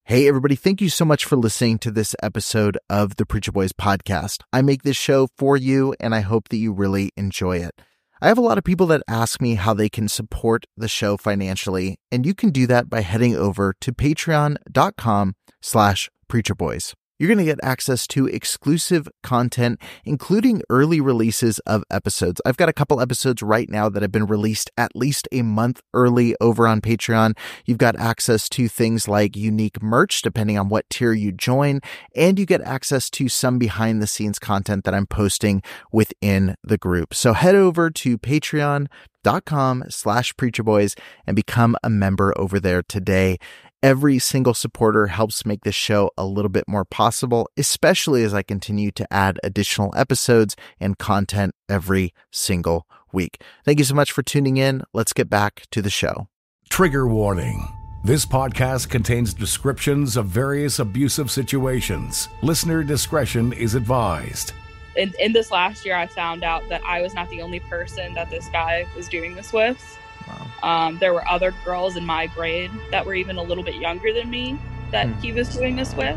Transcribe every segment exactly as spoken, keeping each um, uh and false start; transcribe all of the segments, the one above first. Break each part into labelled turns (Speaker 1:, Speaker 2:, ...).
Speaker 1: Hey, everybody. Thank you so much for listening to this episode of the Preacher Boys podcast. I make this show for you, and I hope that you really enjoy it. I have a lot of people that ask me how they can support the show financially, and you can do that by heading over to patreon.com slash preacherboys. You're going to get access to exclusive content, including early releases of episodes. I've got a couple episodes right now that have been released at least a month early over on Patreon. You've got access to things like unique merch, depending on what tier you join, and you get access to some behind-the-scenes content that I'm posting within the group. So head over to patreon.com slash preacherboys and become a member over there today. Every single supporter helps make this show a little bit more possible, especially as I continue to add additional episodes and content every single week. Thank you so much for tuning in. Let's get back to the show.
Speaker 2: Trigger warning. This podcast contains descriptions of various abusive situations. Listener discretion is advised.
Speaker 3: In, in this last year, I found out that I was not the only person that this guy was doing this with. Wow. Um, there were other girls in my grade that were even a little bit younger than me that hmm. he was doing this with.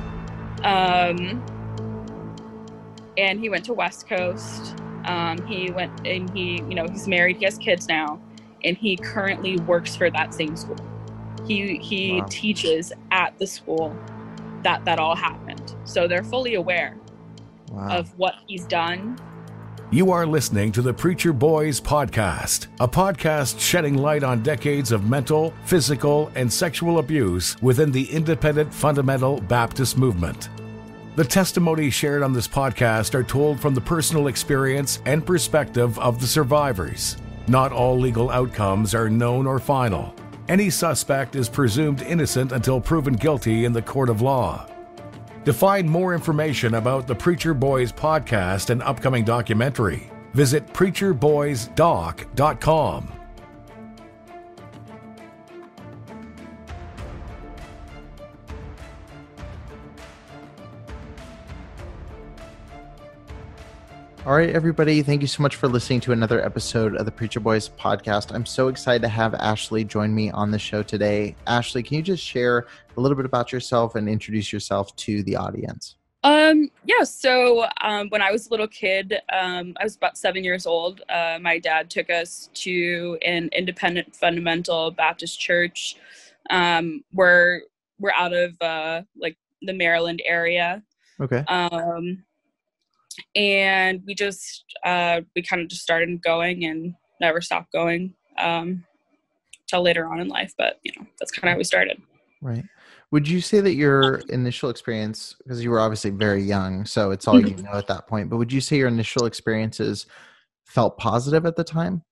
Speaker 3: Um, and he went to West Coast. Um, he went and he, you know, he's married. He has kids now, and he currently works for that same school. He he wow. teaches at the school that that all happened. So they're fully aware wow. of what he's done.
Speaker 2: You are listening to the Preacher Boys podcast, a podcast shedding light on decades of mental, physical, and sexual abuse within the independent fundamental Baptist movement. The testimonies shared on this podcast are told from the personal experience and perspective of the survivors. Not all legal outcomes are known or final. Any suspect is presumed innocent until proven guilty in the court of law. To find more information about the Preacher Boys podcast and upcoming documentary, visit preacher boys doc dot com.
Speaker 1: All right, everybody. Thank you so much for listening to another episode of the Preacher Boys podcast. I'm so excited to have Ashley join me on the show today. Ashley, can you just share a little bit about yourself and introduce yourself to the audience?
Speaker 3: Um, yeah, so um, when I was a little kid, um, I was about seven years old. Uh, my dad took us to an independent fundamental Baptist church. Um, we're, we're out of uh, like the Maryland area.
Speaker 1: Okay.
Speaker 3: Um, and we just, uh, we kind of just started going and never stopped going um, till later on in life. But, you know, that's kind of how we started.
Speaker 1: Right. Would you say that your initial experience, because you were obviously very young, so it's all you know at that point, but would you say your initial experiences felt positive at the time?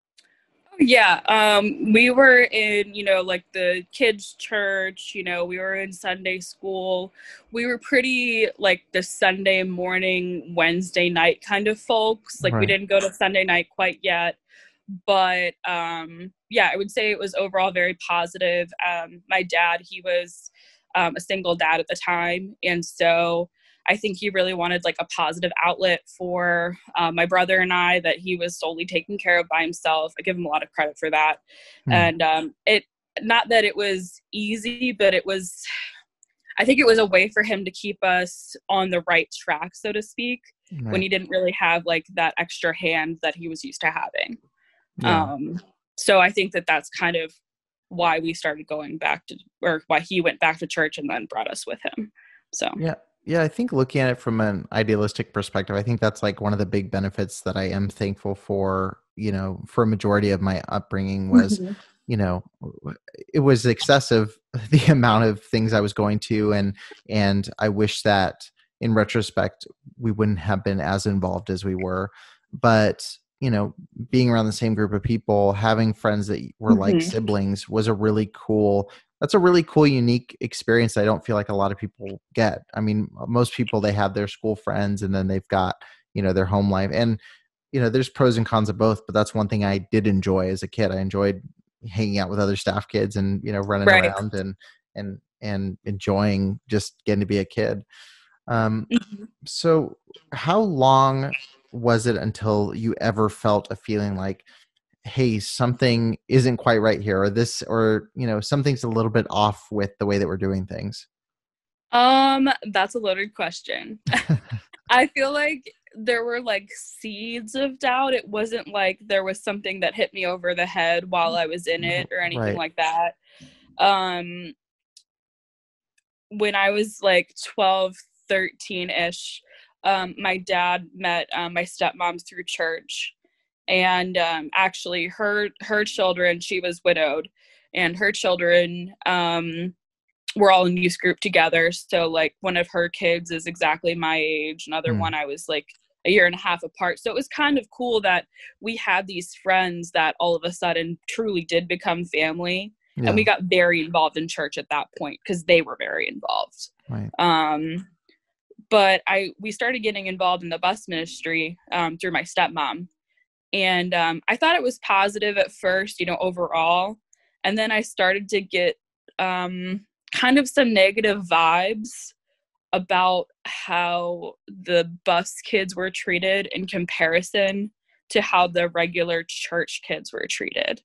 Speaker 3: Yeah. Um, we were in, you know, like the kids' church, you know, we were in Sunday school. We were pretty like the Sunday morning, Wednesday night kind of folks. Like right. we didn't go to Sunday night quite yet. But um, yeah, I would say it was overall very positive. Um, my dad, he was um, a single dad at the time. And so I think he really wanted like a positive outlet for uh, my brother and I, that he was solely taken care of by himself. I give him a lot of credit for that. Mm. And um, it, not that it was easy, but it was, I think it was a way for him to keep us on the right track, so to speak, right. when he didn't really have like that extra hand that he was used to having. Yeah. Um, so I think that that's kind of why we started going back to, or why he went back to church and then brought us with him. So,
Speaker 1: yeah. Yeah. I think looking at it from an idealistic perspective, I think that's like one of the big benefits that I am thankful for, you know, for a majority of my upbringing was, mm-hmm. you know, it was excessive, the amount of things I was going to, and, and I wish that in retrospect, we wouldn't have been as involved as we were, but you know, being around the same group of people, having friends that were mm-hmm. like siblings was a really cool, that's a really cool, unique experience I don't feel like a lot of people get. I mean, most people, they have their school friends and then they've got, you know, their home life. And, you know, there's pros and cons of both, but that's one thing I did enjoy as a kid. I enjoyed hanging out with other staff kids and, you know, running right. around and, and, and enjoying just getting to be a kid. Um, mm-hmm. So how long was it until you ever felt a feeling like, hey, something isn't quite right here, or this, or, you know, something's a little bit off with the way that we're doing things?
Speaker 3: Um, that's a loaded question. I feel like there were like seeds of doubt. It wasn't like there was something that hit me over the head while I was in it or anything
Speaker 1: Right.
Speaker 3: like that. Um, when I was like twelve, thirteen-ish, um, my dad met um, my stepmom through church. And um, actually her her children, she was widowed, and her children um, were all in youth group together. So like one of her kids is exactly my age. Another
Speaker 1: Mm.
Speaker 3: one, I was like a year and a half apart. So it was kind of cool that we had these friends that all of a sudden truly did become family.
Speaker 1: Yeah.
Speaker 3: And we got very involved in church at that point because they were very involved.
Speaker 1: Right.
Speaker 3: Um, but I we started getting involved in the bus ministry um, through my stepmom. And um, I thought it was positive at first, you know, overall. And then I started to get um, kind of some negative vibes about how the bus kids were treated in comparison to how the regular church kids were treated.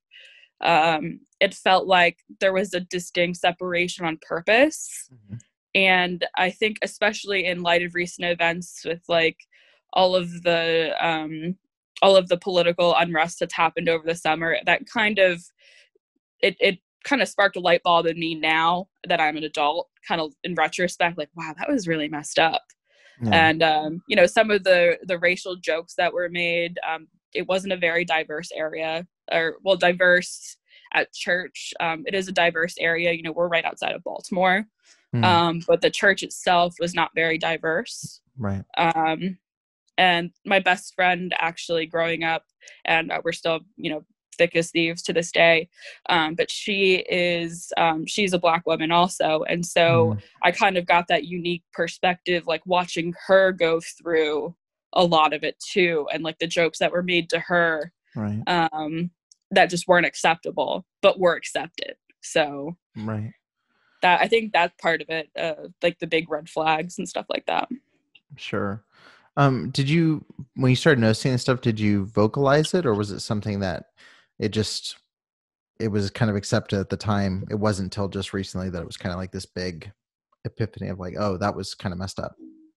Speaker 3: Um, it felt like there was a distinct separation on purpose. Mm-hmm. And I think especially in light of recent events with like all of the um, all of the political unrest that's happened over the summer, that kind of it it kind of sparked a light bulb in me now that I'm an adult, kind of in retrospect, like, wow, that was really messed up. Yeah. And um, you know, some of the the racial jokes that were made, um, it wasn't a very diverse area, or well, diverse at church. Um, it is a diverse area. You know, we're right outside of Baltimore, mm. um, but the church itself was not very diverse.
Speaker 1: Right.
Speaker 3: Um, and my best friend, actually, growing up, and uh, we're still, you know, thick as thieves to this day. Um, but she is, um, she's a Black woman also. And so mm. I kind of got that unique perspective, like watching her go through a lot of it too. And like the jokes that were made to her,
Speaker 1: right.
Speaker 3: um, that just weren't acceptable, but were accepted. So
Speaker 1: right.
Speaker 3: that, I think that's part of it, uh, like the big red flags and stuff like that.
Speaker 1: Sure. Um, did you, when you started noticing this stuff, did you vocalize it, or was it something that it just, it was kind of accepted at the time? It wasn't until just recently that it was kind of like this big epiphany of like, oh, that was kind of messed up.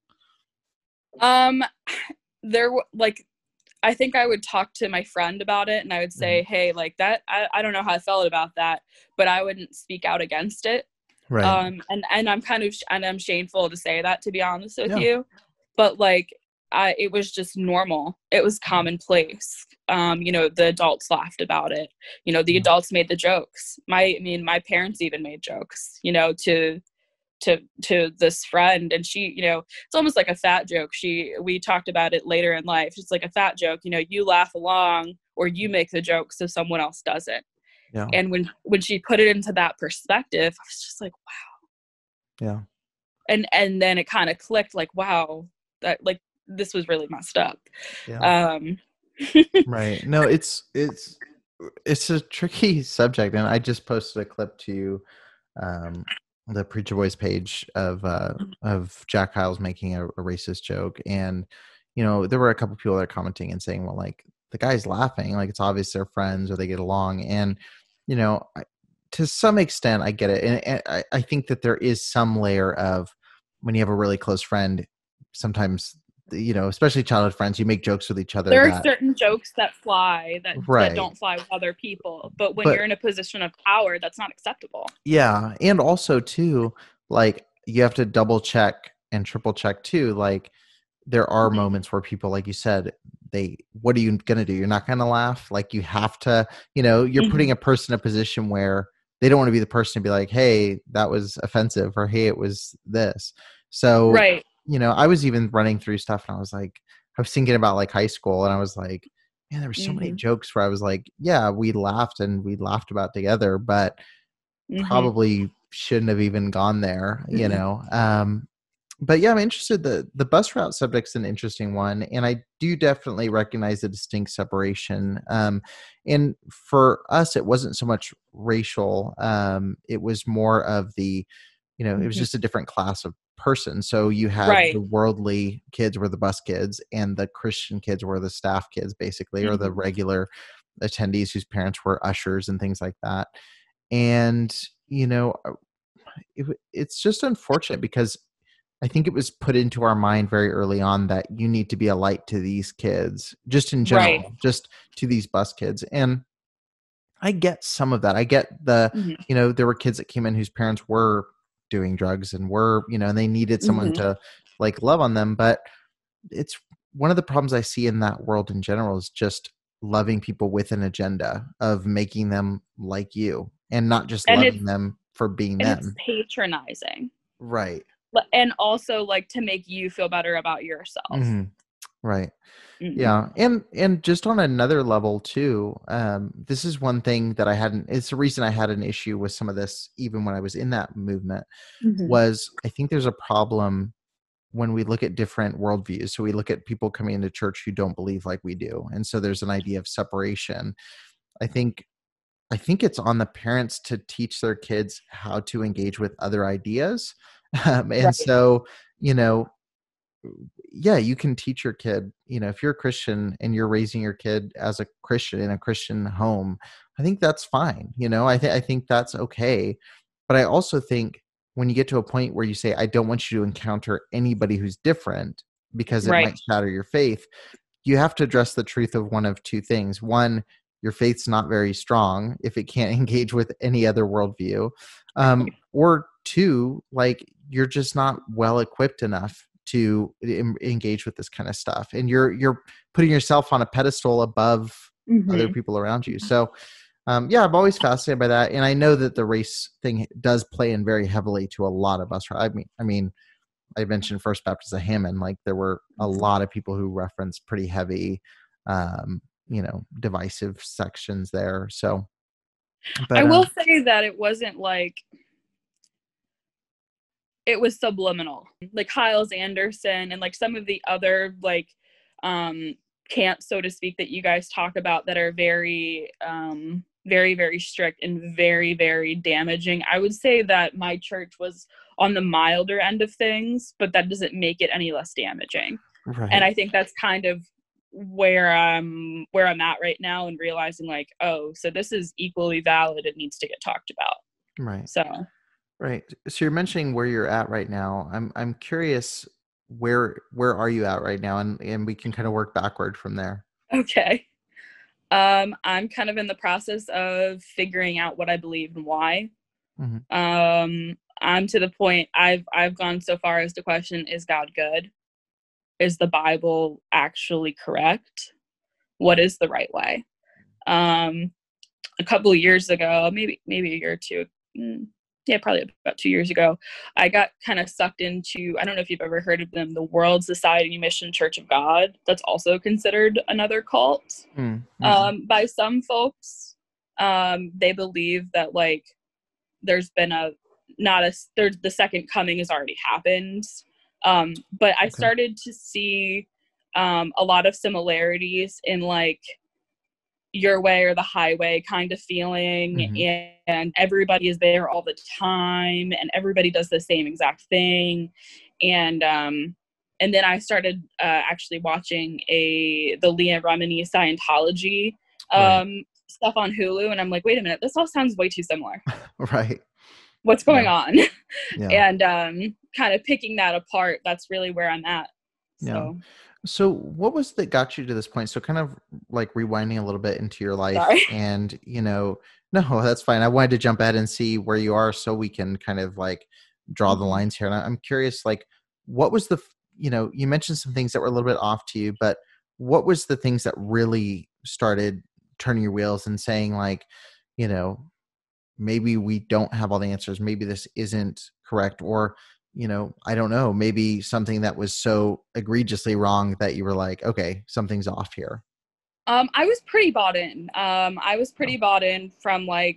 Speaker 3: Um, there, like, I think I would talk to my friend about it, and I would say, mm-hmm. hey, like that, I, I don't know how I felt about that, but I wouldn't speak out against it.
Speaker 1: Right.
Speaker 3: Um, and, and I'm kind of, and I'm shameful to say that, to be honest with
Speaker 1: yeah.
Speaker 3: you, but like, I, it was just normal. It was commonplace. Um, you know, the adults laughed about it. You know, the adults made the jokes. My, I mean, my parents even made jokes, you know, to, to, to this friend. And she, you know, it's almost like a fat joke. She, we talked about it later in life. It's like a fat joke, you know, you laugh along or you make the joke so someone else doesn't.
Speaker 1: Yeah.
Speaker 3: And when, when she put it into that perspective, I was just like, wow.
Speaker 1: Yeah.
Speaker 3: And, and then it kind of clicked, like, wow, that like, this was really messed up.
Speaker 1: Yeah.
Speaker 3: Um,
Speaker 1: right. No, it's, it's, it's a tricky subject. And I just posted a clip to um, the Preacher Boys page of, uh, of Jack Hyles making a, a racist joke. And, you know, there were a couple people that are commenting and saying, well, like the guy's laughing, like it's obvious they're friends or they get along. And, you know, I, to some extent I get it. And, and I, I think that there is some layer of when you have a really close friend, sometimes, you know, especially childhood friends, you make jokes with each other.
Speaker 3: There
Speaker 1: that,
Speaker 3: are certain jokes that fly that,
Speaker 1: right.
Speaker 3: that don't fly with other people. But when
Speaker 1: but,
Speaker 3: you're in a position of power, that's not acceptable.
Speaker 1: Yeah. And also too, like you have to double check and triple check too. Like there are mm-hmm. moments where people, like you said, they, what are you going to do? You're not going to laugh. Like you have to, you know, you're mm-hmm. putting a person in a position where they don't want to be the person to be like, hey, that was offensive, or hey, it was this. So,
Speaker 3: right.
Speaker 1: you know, I was even running through stuff and I was like, I was thinking about like high school and I was like, man, there were so mm-hmm. many jokes where I was like, yeah, we laughed and we laughed about together, but mm-hmm. probably shouldn't have even gone there, you mm-hmm. know? Um, but yeah, I'm interested. The, the bus route subject's an interesting one. And I do definitely recognize the distinct separation. Um, and for us, it wasn't so much racial. Um, it was more of the, you know, mm-hmm. it was just a different class of person. So you had right. the worldly kids were the bus kids and the Christian kids were the staff kids basically, mm-hmm. or the regular, attendees whose parents were ushers and things like that. And, you know, it, it's just unfortunate because I think it was put into our mind very early on that you need to be a light to these kids, just in general,
Speaker 3: Right.
Speaker 1: just to these bus kids. And I get some of that. I get the,
Speaker 3: Mm-hmm.
Speaker 1: you know, there were kids that came in whose parents were doing drugs and were, you know, and they needed someone
Speaker 3: Mm-hmm.
Speaker 1: to like love on them. But it's one of the problems I see in that world in general is just loving people with an agenda of making them like you and not just
Speaker 3: And
Speaker 1: loving
Speaker 3: it's
Speaker 1: them for being
Speaker 3: and it's
Speaker 1: them.
Speaker 3: patronizing.
Speaker 1: Right.
Speaker 3: L- And also like to make you feel better about yourself.
Speaker 1: Mm-hmm. Right.
Speaker 3: Mm-hmm.
Speaker 1: Yeah. And, and just on another level too, um, this is one thing that I hadn't, it's the reason I had an issue with some of this, even when I was in that movement,
Speaker 3: Mm-hmm.
Speaker 1: was I think there's a problem when we look at different worldviews. So we look at people coming into church who don't believe like we do. And so there's an idea of separation. I think, I think it's on the parents to teach their kids how to engage with other ideas. Um, and
Speaker 3: Right.
Speaker 1: so, you know, yeah, you can teach your kid, you know, if you're a Christian and you're raising your kid as a Christian in a Christian home, I think that's fine. You know, I think, I think that's okay. But I also think when you get to a point where you say, I don't want you to encounter anybody who's different because it
Speaker 3: Right.
Speaker 1: might shatter your faith, you have to address the truth of one of two things. One, your faith's not very strong if it can't engage with any other worldview. Um, or two, like you're just not well equipped enough to em- engage with this kind of stuff. And you're, you're putting yourself on a pedestal above
Speaker 3: Mm-hmm.
Speaker 1: other people around you. So um, yeah, I'm always fascinated by that. And I know that the race thing does play in very heavily to a lot of us. I mean, I mean, I mentioned First Baptist of Hammond, like there were a lot of people who referenced pretty heavy, um, you know, divisive sections there. So, but
Speaker 3: I will
Speaker 1: um,
Speaker 3: say that it wasn't like, it was subliminal. Like Hyles Anderson and like some of the other like um, camps, so to speak, that you guys talk about that are very, um, very, very strict and very, very damaging. I would say that my church was on the milder end of things, but that doesn't make it any less damaging.
Speaker 1: right.
Speaker 3: And I think that's kind of where I'm where I'm at right now, and realizing like, oh, so this is equally valid. It needs to get talked about.
Speaker 1: Right.
Speaker 3: So
Speaker 1: Right. So you're mentioning where you're at right now. I'm I'm curious where where are you at right now, and and we can kind of work backward from there.
Speaker 3: okay. Um, I'm kind of in the process of figuring out what I believe and why.
Speaker 1: Mm-hmm.
Speaker 3: Um, I'm to the point I've I've gone so far as to question, is God good? Is the Bible actually correct? What is the right way? Um, a couple of years ago, maybe maybe a year or two, yeah, probably about two years ago, I got kind of sucked into, I don't know if you've ever heard of them, the World Society Mission Church of God. That's also considered another cult.
Speaker 1: Mm-hmm.
Speaker 3: Um, by some folks. Um, they believe that like there's been a not a there's the second coming has already happened. Um, but I
Speaker 1: Okay.
Speaker 3: started to see um, a lot of similarities in like your way or the highway kind of feeling,
Speaker 1: Mm-hmm.
Speaker 3: and, and everybody is there all the time, and everybody does the same exact thing, and um, and then I started uh, actually watching a the Leah Remini Scientology um,
Speaker 1: Right.
Speaker 3: stuff on Hulu, and I'm like, wait a minute, this all sounds way too similar.
Speaker 1: Right.
Speaker 3: What's going
Speaker 1: Yeah.
Speaker 3: on?
Speaker 1: Yeah.
Speaker 3: And um, kind of picking that apart. That's really where I'm at. So.
Speaker 1: Yeah. So what was that got you to this point? So kind of like rewinding a little bit into your life,
Speaker 3: Sorry.
Speaker 1: and, you know, no, that's fine. I wanted to jump ahead and see where you are so we can kind of like draw the
Speaker 3: Mhm.
Speaker 1: lines here. And I'm curious, like, what was the, you know, you mentioned some things that were a little bit off to you, but what was the things that really started turning your wheels and saying like, you know, maybe we don't have all the answers. Maybe this isn't correct, or, you know, I don't know, maybe something that was so egregiously wrong that you were like, okay, something's off here.
Speaker 3: Um, I was pretty bought in. Um, I was pretty bought in from like,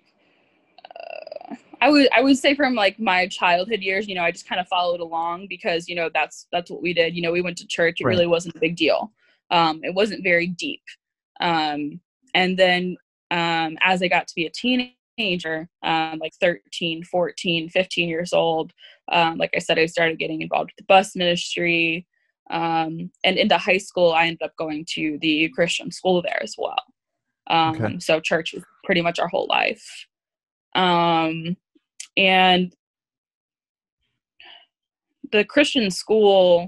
Speaker 3: uh, I would I would say from like my childhood years. You know, I just kind of followed along because you know that's that's what we did. You know, we went to church. It
Speaker 1: Right.
Speaker 3: really wasn't a big deal. Um, it wasn't very deep. Um, and then um, as I got to be a teenager, um, like thirteen, fourteen, fifteen years old, um, like I said, I started getting involved with the bus ministry. Um, and into high school, I ended up going to the Christian school there as well. Um,
Speaker 1: Okay.
Speaker 3: So church was pretty much our whole life. Um, and the Christian school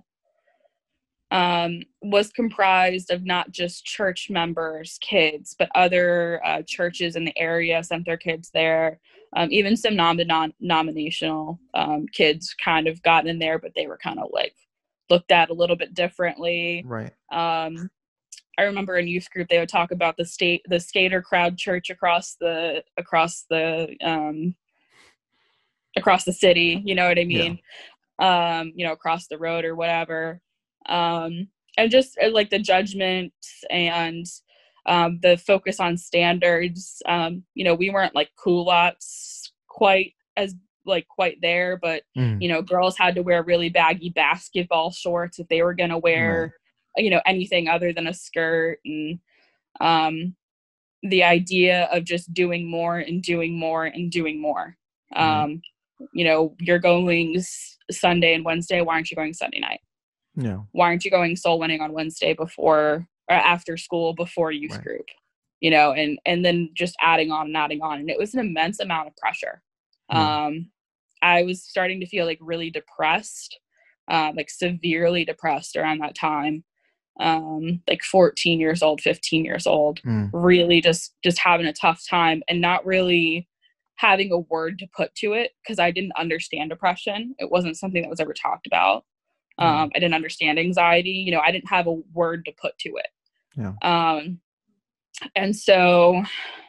Speaker 3: um, was comprised of not just church members' kids, but other uh, churches in the area sent their kids there. Um, even some non-denominational um, kids kind of got in there, but they were kind of like looked at a little bit differently.
Speaker 1: Right.
Speaker 3: Um, I remember in youth group they would talk about the state, the skater crowd church across the across the um, across the city. You know what I mean? Yeah. Um, you know, across the road or whatever. Um, and just uh, like the judgment and um, the focus on standards. Um, you know, we weren't like culottes quite as like quite there, but mm. you know, girls had to wear really baggy basketball shorts if they were going to wear, right. you know, anything other than a skirt. And um, the idea of just doing more and doing more and doing more. Um, mm. You know, you're going Sunday and Wednesday. Why aren't you going Sunday night?
Speaker 1: No.
Speaker 3: Why aren't you going soul winning on Wednesday before or after school before youth right. group? You know, and and then just adding on and adding on. And it was an immense amount of pressure. Yeah. Um, I was starting to feel like really depressed, uh, like severely depressed around that time. Um, like fourteen years old, fifteen years old, mm. really just just having a tough time and not really having a word to put to it because I didn't understand depression. It wasn't something that was ever talked about. Um, I didn't understand anxiety. You know, I didn't have a word to put to it.
Speaker 1: Yeah.
Speaker 3: Um, and so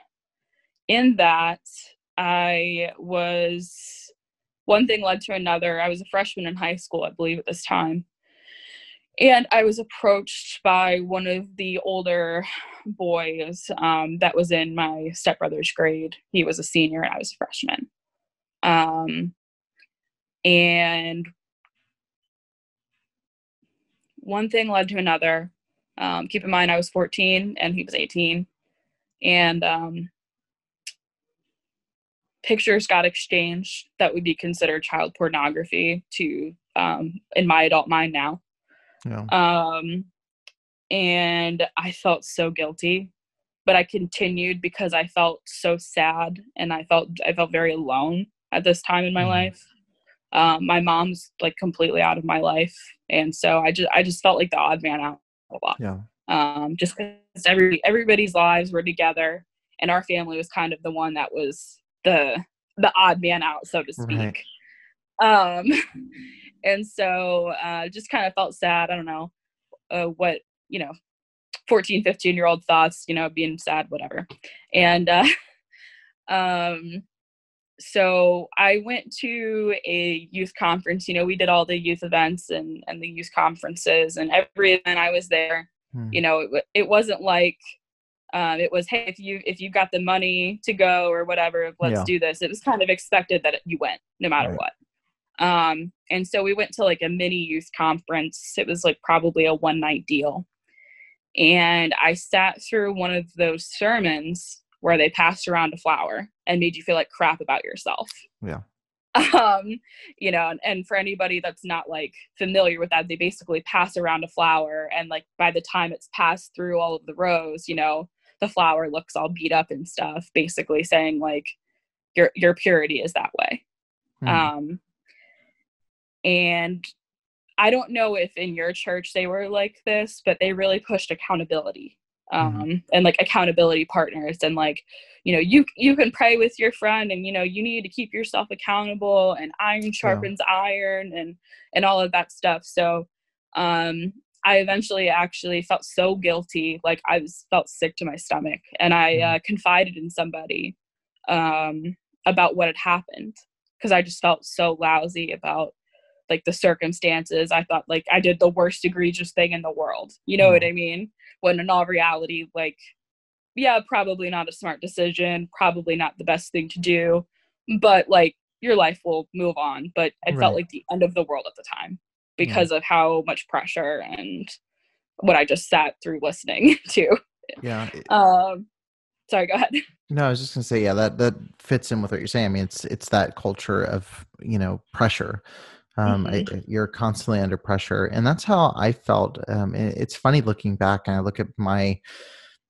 Speaker 3: in that, I was, one thing led to another. I was a freshman in high school, I believe, at this time. And I was approached by one of the older boys um, that was in my stepbrother's grade. He was a senior and I was a freshman. Um, and one thing led to another. Um, keep in mind, I was fourteen and he was eighteen. And um, pictures got exchanged that would be considered child pornography to um, in my adult mind now.
Speaker 1: Yeah.
Speaker 3: Um, and I felt so guilty, but I continued because I felt so sad and I felt I felt very alone at this time in my mm-hmm. life. Um, my mom's like completely out of my life. And so I just, I just felt like the odd man out a lot.
Speaker 1: Yeah. Um,
Speaker 3: just because every, everybody's lives were together and our family was kind of the one that was the, the odd man out, so to speak. Right. Um, and so, uh, just kind of felt sad. I don't know, uh, what, you know, fourteen, fifteen year old thoughts, you know, being sad, whatever. And, uh, um, so I went to a youth conference. You know, we did all the youth events and, and the youth conferences, and every event I was there. Hmm. You know, it, it wasn't like um, it was, hey, if you if you've got the money to go or whatever, let's yeah. do this. It was kind of expected that you went no matter right. what. Um, and so we went to like a mini youth conference. It was like probably a one night deal, and I sat through one of those sermons where they passed around a flower and made you feel like crap about yourself.
Speaker 1: Yeah.
Speaker 3: Um, you know, and, and for anybody that's not like familiar with that, they basically pass around a flower. And like, by the time it's passed through all of the rows, you know, the flower looks all beat up and stuff, basically saying like, your, your purity is that way. Mm. Um, and I don't know if in your church they were like this, but they really pushed accountability. Um, mm-hmm. and like accountability partners and like, you know, you, you can pray with your friend and, you know, you need to keep yourself accountable and iron sharpens yeah. iron and, and all of that stuff. So, um, I eventually actually felt so guilty. Like I was felt sick to my stomach and I, mm-hmm. uh, confided in somebody, um, about what had happened. Cause I just felt so lousy about like the circumstances. I thought like I did the worst egregious thing in the world. You know mm-hmm. what I mean? When in all reality, like, yeah, probably not a smart decision, probably not the best thing to do, but like your life will move on. But it right. felt like the end of the world at the time because yeah. of how much pressure and what I just sat through listening to.
Speaker 1: Yeah.
Speaker 3: Um, sorry, go ahead.
Speaker 1: No, I was just gonna say, yeah, that that fits in with what you're saying. I mean, it's it's that culture of, you know, pressure. Um, mm-hmm. I, you're constantly under pressure, and that's how I felt. Um, it, it's funny looking back, and I look at my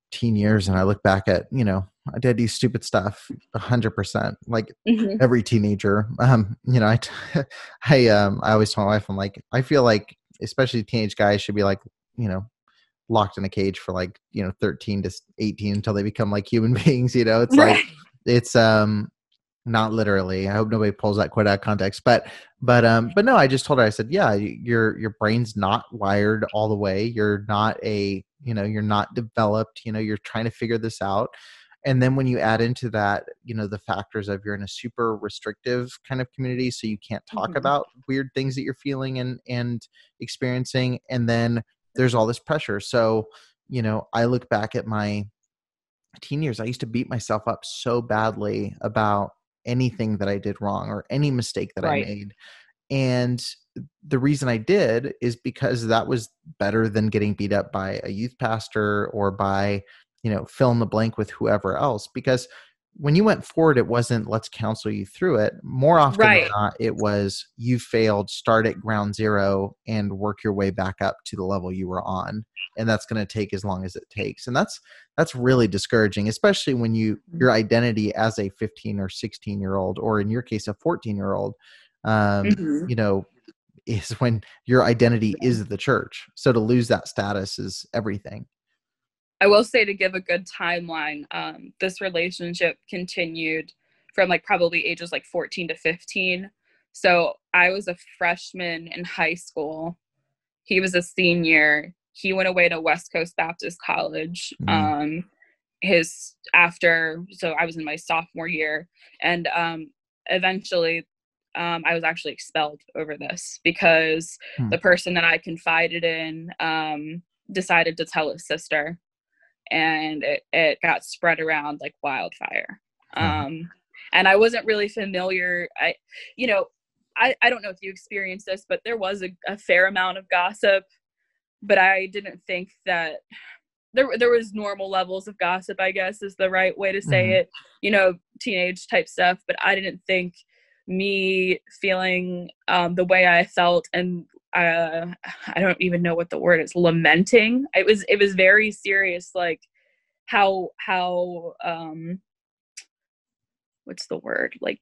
Speaker 1: teen years and I look back at, you know, I did do stupid stuff a hundred percent, like
Speaker 3: Mm-hmm.
Speaker 1: every teenager. Um, you know, I, I, um, I always tell my wife, I'm like, I feel like, especially teenage guys should be like, you know, locked in a cage for like, you know, thirteen to eighteen until they become like human beings. You know, it's
Speaker 3: Right.
Speaker 1: like, it's, um, not literally. I hope nobody pulls that quite out of context, but, but, um, but no, I just told her, I said, yeah, your, your brain's not wired all the way. You're not a, you know, you're not developed, you know, you're trying to figure this out. And then when you add into that, you know, the factors of you're in a super restrictive kind of community, so you can't talk
Speaker 3: Mm-hmm.
Speaker 1: about weird things that you're feeling and, and experiencing. And then there's all this pressure. So, you know, I look back at my teen years, I used to beat myself up so badly about anything that I did wrong or any mistake that
Speaker 3: Right.
Speaker 1: I made. And the reason I did is because that was better than getting beat up by a youth pastor or by, you know, fill in the blank with whoever else. Because when you went forward, it wasn't let's counsel you through it. More often
Speaker 3: Right.
Speaker 1: than not, it was you failed, start at ground zero and work your way back up to the level you were on. And that's going to take as long as it takes. And that's that's really discouraging, especially when you your identity as a fifteen or sixteen year old, or in your case, a fourteen year old, um,
Speaker 3: Mm-hmm.
Speaker 1: you know, is when your identity is the church. So to lose that status is everything.
Speaker 3: I will say, to give a good timeline, um, this relationship continued from like probably ages like fourteen to fifteen. So I was a freshman in high school. He was a senior. He went away to West Coast Baptist College.
Speaker 1: Mm.
Speaker 3: Um, his after, so I was in my sophomore year, and um, eventually um, I was actually expelled over this because
Speaker 1: Hmm.
Speaker 3: the person that I confided in um, decided to tell his sister, and it, it got spread around like wildfire.
Speaker 1: Uh-huh.
Speaker 3: Um, and I wasn't really familiar. I, you know, I, I don't know if you experienced this, but there was a, a fair amount of gossip, but I didn't think that there there was normal levels of gossip, I guess is the right way to say
Speaker 1: Mhm.
Speaker 3: it, you know, teenage type stuff. But I didn't think me feeling um, the way I felt, and uh, I don't even know what the word is, lamenting. It was, it was very serious. Like how, how, um, what's the word? Like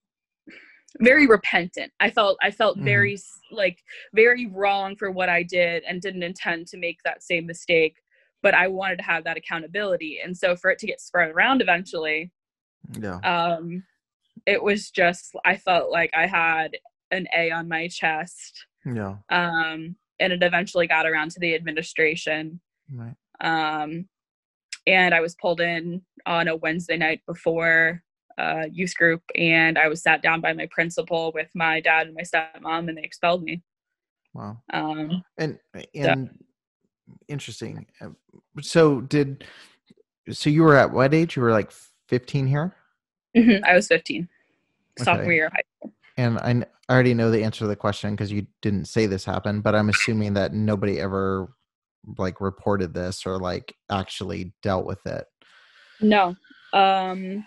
Speaker 3: very repentant. I felt, I felt
Speaker 1: Mhm.
Speaker 3: very like very wrong for what I did and didn't intend to make that same mistake, but I wanted to have that accountability. And so for it to get spread around eventually,
Speaker 1: Yeah.
Speaker 3: um, it was just, I felt like I had an A on my chest.
Speaker 1: Yeah.
Speaker 3: Um, and it eventually got around to the administration.
Speaker 1: Right.
Speaker 3: Um, and I was pulled in on a Wednesday night before uh, youth group, and I was sat down by my principal with my dad and my stepmom, and they expelled me.
Speaker 1: Wow.
Speaker 3: Um,
Speaker 1: And and so. Interesting. So did so you were at what age? You were like fifteen here?
Speaker 3: Mm-hmm. I was fifteen, sophomore
Speaker 1: Okay.
Speaker 3: year of high school.
Speaker 1: And I, I already know the answer to the question because you didn't say this happened, but I'm assuming that nobody ever like reported this or like actually dealt with it.
Speaker 3: No. Um,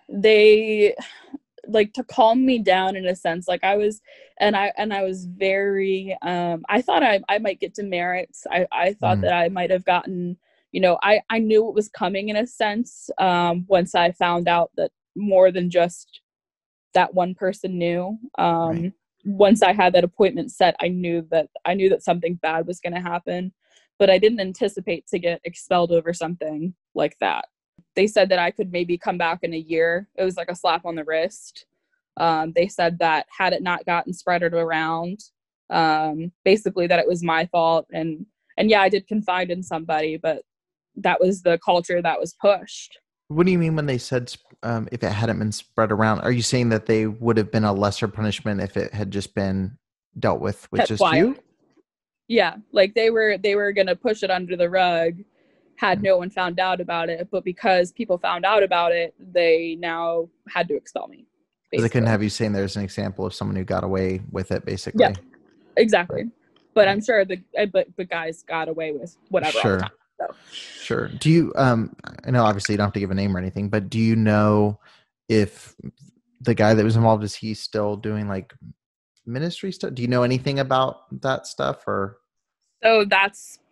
Speaker 3: they like to calm me down in a sense. Like I was, and I, and I was very, um, I thought I, I might get demerits. I, I thought
Speaker 1: Mm.
Speaker 3: that I might have gotten, you know, I, I knew it was coming in a sense. Um, once I found out that more than just that one person knew. Um,
Speaker 1: Right.
Speaker 3: Once I had that appointment set, I knew that I knew that something bad was going to happen, but I didn't anticipate to get expelled over something like that. They said that I could maybe come back in a year. It was like a slap on the wrist. Um, they said that had it not gotten spread around, um, basically that it was my fault. And, and yeah, I did confide in somebody, but that was the culture that was pushed.
Speaker 1: What do you mean when they said um, if it hadn't been spread around? Are you saying that they would have been a lesser punishment if it had just been dealt with with
Speaker 3: Kept
Speaker 1: just
Speaker 3: quiet.
Speaker 1: you?
Speaker 3: Yeah, like they were they were gonna push it under the rug had no one found out about it, but because people found out about it, they now had to expel me.
Speaker 1: They couldn't have you saying there's an example of someone who got away with it, basically.
Speaker 3: Yeah, exactly. But I'm sure the but the guys got away with whatever
Speaker 1: Sure.
Speaker 3: all the time. So.
Speaker 1: Sure. Do you, um, I know obviously you don't have to give a name or anything, but do you know if the guy that was involved, is he still doing like ministry stuff? Do you know anything about that stuff or?
Speaker 3: So that's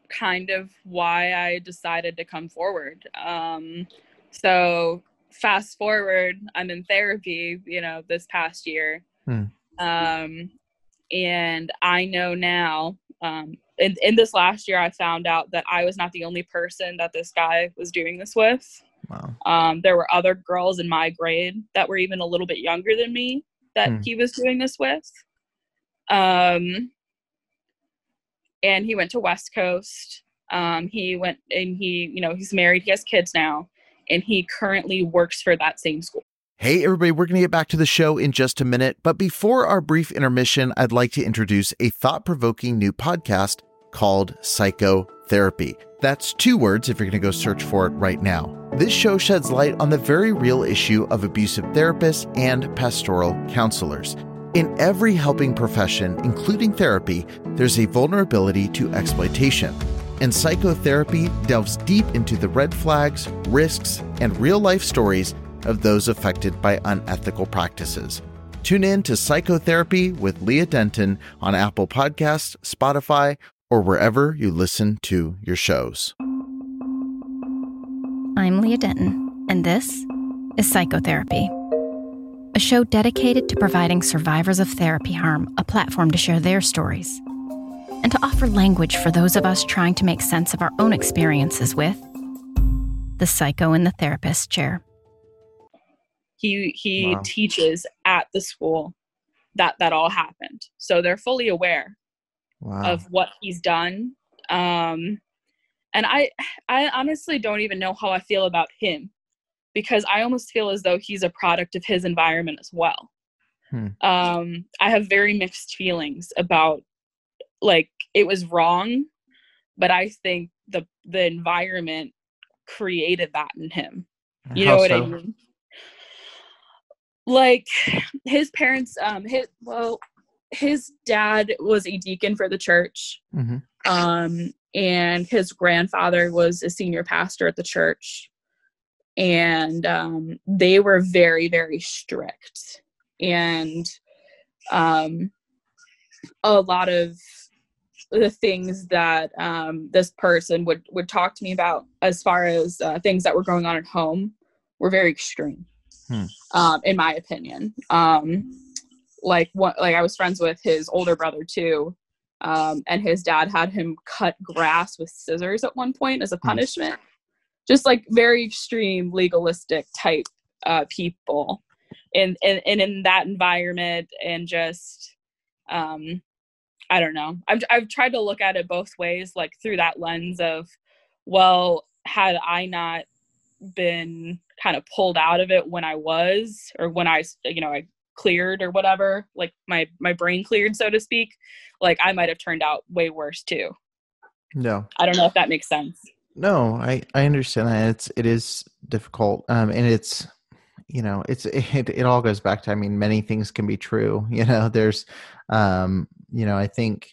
Speaker 3: kind of why I decided to come forward. Um, so fast forward, I'm in therapy, you know, this past year.
Speaker 1: Hmm.
Speaker 3: Um, and I know now, um, in, in this last year, I found out that I was not the only person that this guy was doing this with.
Speaker 1: Wow.
Speaker 3: Um, there were other girls in my grade that were even a little bit younger than me that
Speaker 1: Hmm.
Speaker 3: he was doing this with. Um, and he went to West Coast. Um, he went and he, you know, he's married, he has kids now, and he currently works for that same school.
Speaker 1: Hey, everybody, we're going to get back to the show in just a minute. But before our brief intermission, I'd like to introduce a thought-provoking new podcast called Psychotherapy. That's two words if you're going to go search for it right now. This show sheds light on the very real issue of abusive therapists and pastoral counselors. In every helping profession, including therapy, there's a vulnerability to exploitation. And psychotherapy delves deep into the red flags, risks, and real-life stories of those affected by unethical practices. Tune in to Psychotherapy with Leah Denton on Apple Podcasts, Spotify, or wherever you listen to your shows.
Speaker 4: I'm Leah Denton, and this is Psychotherapy, a show dedicated to providing survivors of therapy harm a platform to share their stories and to offer language for those of us trying to make sense of our own experiences with the psycho in the therapist chair.
Speaker 3: He he
Speaker 1: Wow.
Speaker 3: teaches at the school that that all happened. So they're fully aware
Speaker 1: Wow.
Speaker 3: of what he's done. Um, and I I honestly don't even know how I feel about him, because I almost feel as though he's a product of his environment as well.
Speaker 1: Hmm.
Speaker 3: Um, I have very mixed feelings about, like, it was wrong, but I think the the environment created that in him. You
Speaker 1: How
Speaker 3: know what
Speaker 1: so?
Speaker 3: I mean? Like, his parents, um, his, well, his dad was a deacon for the church.
Speaker 1: Mm-hmm.
Speaker 3: Um, and his grandfather was a senior pastor at the church. And um, they were very, very strict. And um, a lot of the things that um, this person would, would talk to me about as far as uh, things that were going on at home were very extreme.
Speaker 1: Hmm.
Speaker 3: Um, in my opinion. Um, like what, like I was friends with his older brother too. Um, and his dad had him cut grass with scissors at one point as a punishment. Hmm. Just like very extreme legalistic type, uh, people in, in, in, in that environment. And just, um, I don't know. I've, I've tried to look at it both ways, like through that lens of, well, had I not been kind of pulled out of it when I was, or when I, you know, I cleared or whatever, like my, my brain cleared, so to speak, like I might have turned out way worse too.
Speaker 1: No.
Speaker 3: I don't know if that makes sense.
Speaker 1: No, I, I understand that. It's, it is difficult. Um, and it's, you know, it's, it, it all goes back to, I mean, many things can be true, you know, there's, um, you know, I think,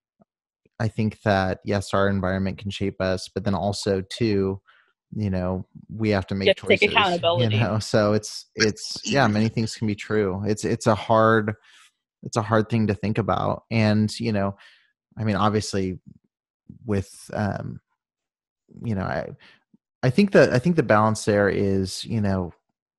Speaker 1: I think that yes, our environment can shape us, but then also too, you know, we have to make
Speaker 3: you have to
Speaker 1: choices,
Speaker 3: take accountability.
Speaker 1: you know, so it's, it's, yeah, many things can be true. It's, it's a hard, it's a hard thing to think about. And, you know, I mean, obviously with, um, you know, I, I think that, I think the balance there is, you know,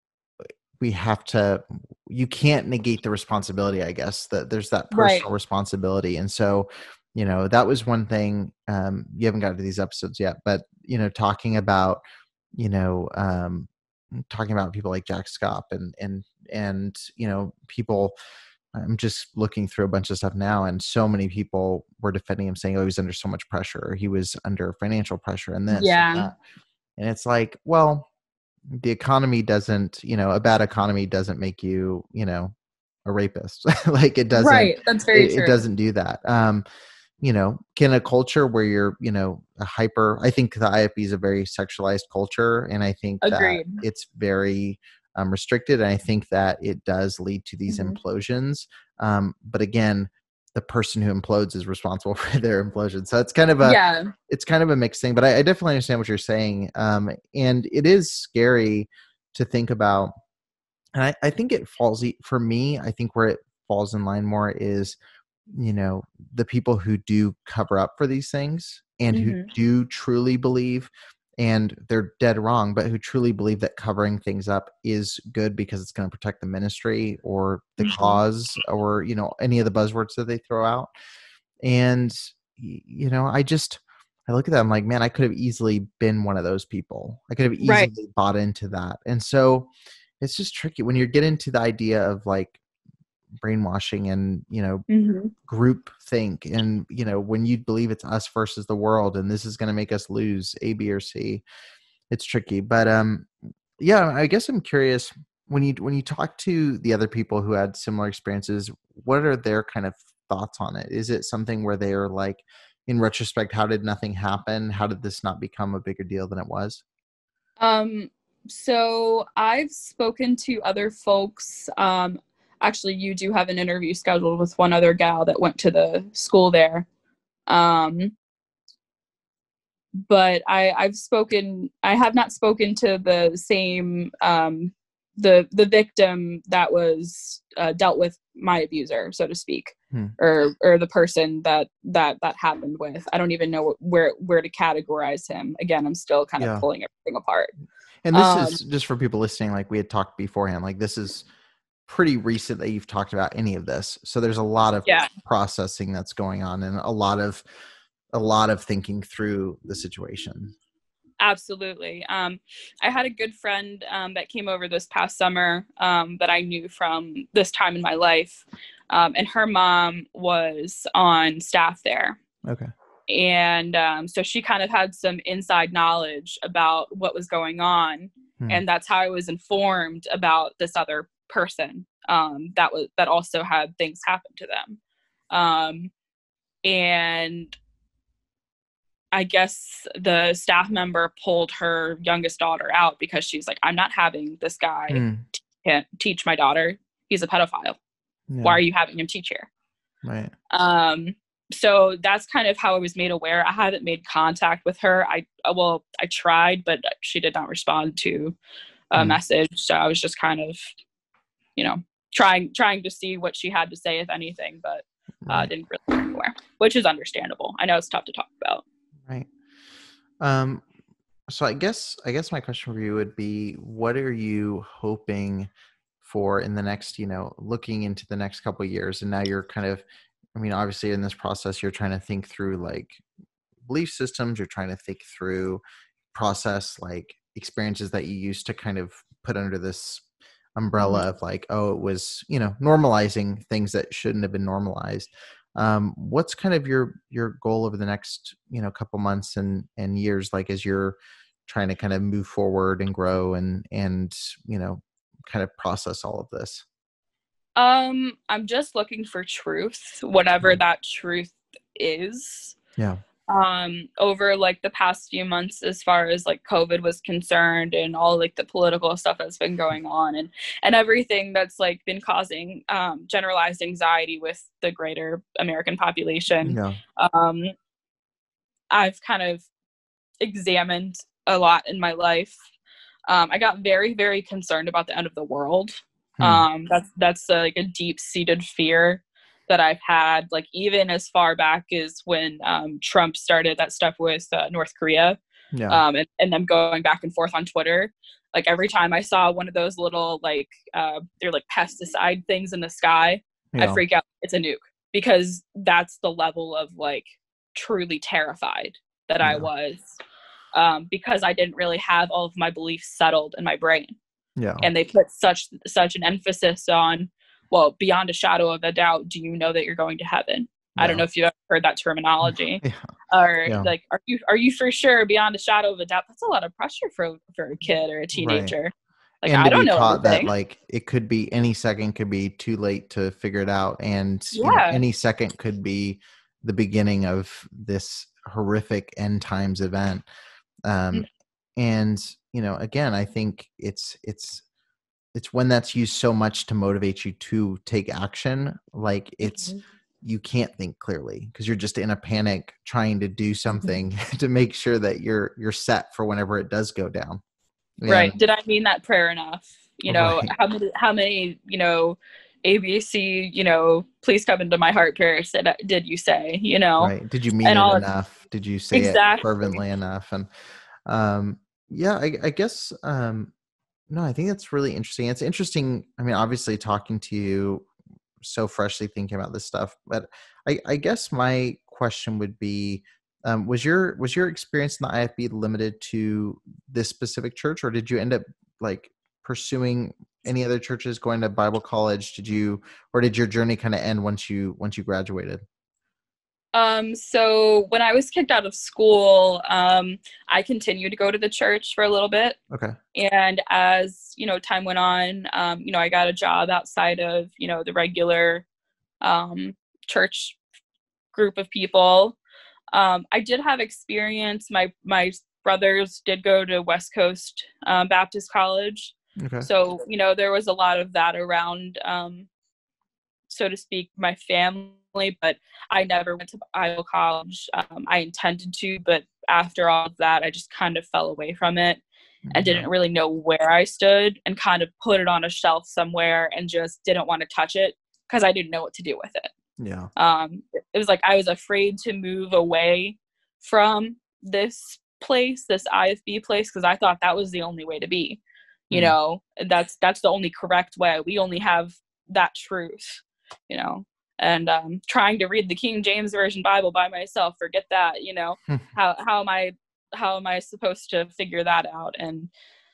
Speaker 1: we have to, you can't negate the responsibility, I guess, that there's that personal
Speaker 3: Right.
Speaker 1: responsibility. And so, you know, that was one thing, um, you haven't got to these episodes yet, but, you know, talking about, you know, um, talking about people like Jack Scott and, and, and, you know, people, I'm just looking through a bunch of stuff now, and so many people were defending him, saying, oh, he was under so much pressure, or he was under financial pressure and this
Speaker 3: Yeah.
Speaker 1: and that. And it's like, well, the economy doesn't, you know, a bad economy doesn't make you, you know, a rapist. Like it doesn't,
Speaker 3: Right. That's very
Speaker 1: it,
Speaker 3: true.
Speaker 1: it doesn't do that. Um, you know, can a culture where you're, you know, a hyper, I think the I F B is a very sexualized culture. And I think
Speaker 3: Agreed.
Speaker 1: that it's very um, restricted. And I think that it does lead to these
Speaker 3: Mhm.
Speaker 1: implosions. Um, but again, the person who implodes is responsible for their implosion. So it's kind of a,
Speaker 3: Yeah.
Speaker 1: it's kind of a mixed thing, but I, I definitely understand what you're saying. Um, and it is scary to think about. And I, I think it falls, for me, I think where it falls in line more is you know, the people who do cover up for these things and
Speaker 3: Mm-hmm.
Speaker 1: who do truly believe, and they're dead wrong, but who truly believe that covering things up is good because it's going to protect the ministry or the
Speaker 3: Mm-hmm.
Speaker 1: cause, or, you know, any of the buzzwords that they throw out. And, you know, I just, I look at that, I'm like, man, I could have easily been one of those people. I could have easily
Speaker 3: Right.
Speaker 1: bought into that. And so it's just tricky when you get into the idea of like brainwashing and, you know,
Speaker 3: Mm-hmm.
Speaker 1: group think, and, you know, when you believe it's us versus the world and this is going to make us lose A, B, or C, it's tricky. But um yeah, I guess I'm curious, when you when you talk to the other people who had similar experiences, what are their kind of thoughts on it? Is it something where they are like, in retrospect, how did nothing happen? How did this not become a bigger deal than it was?
Speaker 3: Um, so I've spoken to other folks. Um, actually, you do have an interview scheduled with one other gal that went to the school there. Um, but I, I've spoken, I have not spoken to the same, um, the, the victim that was uh, dealt with my abuser, so to speak,
Speaker 1: Hmm.
Speaker 3: or, or the person that, that, that happened with. I don't even know where, where to categorize him. Again, I'm still kind of
Speaker 1: Yeah.
Speaker 3: pulling everything apart.
Speaker 1: And this
Speaker 3: Um,
Speaker 1: is just for people listening, like we had talked beforehand, like this is pretty recent that you've talked about any of this. So there's a lot of
Speaker 3: Yeah.
Speaker 1: processing that's going on, and a lot of, a lot of thinking through the situation.
Speaker 3: Absolutely. Um, I had a good friend um, that came over this past summer um, that I knew from this time in my life. Um, and her mom was on staff there.
Speaker 1: Okay.
Speaker 3: And um, so she kind of had some inside knowledge about what was going on.
Speaker 1: Hmm.
Speaker 3: And that's how I was informed about this other person um, that was, that also had things happen to them. Um, and I guess the staff member pulled her youngest daughter out because she's like, I'm not having this guy
Speaker 1: Hmm.
Speaker 3: t- teach my daughter. He's a pedophile.
Speaker 1: Yeah.
Speaker 3: Why are you having him teach here?
Speaker 1: Right.
Speaker 3: Um, so that's kind of how I was made aware. I haven't made contact with her. I, well, I tried, but she did not respond to a
Speaker 1: Hmm.
Speaker 3: message. So I was just kind of, you know, trying, trying to see what she had to say, if anything, but uh,
Speaker 1: Right.
Speaker 3: didn't really go anywhere, which is understandable. I know it's tough to talk about.
Speaker 1: Right. Um, so I guess, I guess my question for you would be, what are you hoping for in the next, you know, looking into the next couple of years? And now you're kind of, I mean, obviously in this process, you're trying to think through like belief systems, you're trying to think through process, like experiences that you used to kind of put under this umbrella
Speaker 3: Mm-hmm.
Speaker 1: of like, oh, it was, you know, normalizing things that shouldn't have been normalized. Um, what's kind of your, your goal over the next, you know, couple months and, and years, like as you're trying to kind of move forward and grow and, and, you know, kind of process all of this?
Speaker 3: Um, I'm just looking for truth, whatever that truth is.
Speaker 1: Yeah.
Speaker 3: Um, over like the past few months, as far as like COVID was concerned and all like the political stuff that's been going on and, and everything that's like been causing, um, generalized anxiety with the greater American population.
Speaker 1: Yeah.
Speaker 3: Um, I've kind of examined a lot in my life. Um, I got very, very concerned about the end of the world.
Speaker 1: Hmm.
Speaker 3: Um, that's, that's uh, like a deep seated fear that I've had, like even as far back as when um, Trump started that stuff with uh, North Korea,
Speaker 1: Yeah.
Speaker 3: um, and, and them going back and forth on Twitter. Like every time I saw one of those little like uh, they're like pesticide things in the sky,
Speaker 1: Yeah.
Speaker 3: I freak out. It's a nuke, because that's the level of like truly terrified that
Speaker 1: Yeah.
Speaker 3: I was, um, because I didn't really have all of my beliefs settled in my brain.
Speaker 1: Yeah.
Speaker 3: And they put such such an emphasis on, well, beyond a shadow of a doubt, do you know that you're going to heaven?
Speaker 1: Yeah.
Speaker 3: I don't know if you've ever heard that terminology.
Speaker 1: Yeah.
Speaker 3: Or
Speaker 1: Yeah.
Speaker 3: like, are you are you for sure beyond a shadow of a doubt? That's a lot of pressure for for a kid or a teenager.
Speaker 1: Right.
Speaker 3: Like,
Speaker 1: And
Speaker 3: I
Speaker 1: to
Speaker 3: don't
Speaker 1: be
Speaker 3: know
Speaker 1: taught that
Speaker 3: everything.
Speaker 1: like it could be any second could be too late to figure it out, and you know,
Speaker 3: Yeah.
Speaker 1: any second could be the beginning of this horrific end times event. Um,
Speaker 3: Mm.
Speaker 1: and you know, again, I think it's it's it's when that's used so much to motivate you to take action, like it's
Speaker 3: Mhm.
Speaker 1: you can't think clearly because you're just in a panic trying to do something to make sure that you're you're set for whenever it does go down.
Speaker 3: Right.
Speaker 1: And-
Speaker 3: Did I mean that prayer enough? You know,
Speaker 1: Right.
Speaker 3: how many how many, you know, A B C, you know, please come into my heart, Paris, did, did you say, you know?
Speaker 1: Right. Did you mean
Speaker 3: And
Speaker 1: it
Speaker 3: all of,
Speaker 1: enough? Did you say it
Speaker 3: exactly.
Speaker 1: fervently enough? And um, yeah, I, I guess, um, no, I think that's really interesting. It's interesting. I mean, obviously talking to you so freshly thinking about this stuff, but I, I guess my question would be, um, was your, was your experience in the I F B limited to this specific church, or did you end up like pursuing any other churches, going to Bible college? Did you, or did your journey kind of end once you, once you graduated?
Speaker 3: Um, so when I was kicked out of school, um, I continued to go to the church for a little bit.
Speaker 1: Okay.
Speaker 3: And as, you know, time went on, um, you know, I got a job outside of, you know, the regular, um, church group of people. Um, I did have experience. My, my brothers did go to West Coast, um, Baptist College.
Speaker 1: Okay.
Speaker 3: So, you know, there was a lot of that around, um, so to speak, my family, but I never went to Bible college. Um, I intended to, but after all of that, I just kind of fell away from it and
Speaker 1: Yeah.
Speaker 3: didn't really know where I stood, and kind of put it on a shelf somewhere and just didn't want to touch it because I didn't know what to do with it.
Speaker 1: Yeah.
Speaker 3: Um, it was like I was afraid to move away from this place, this I F B place, because I thought that was the only way to be. You
Speaker 1: Mm.
Speaker 3: know, that's that's the only correct way. We only have that truth, you know. And um, trying to read the King James Version Bible by myself, forget that. You know, how how am I how am I supposed to figure that out? And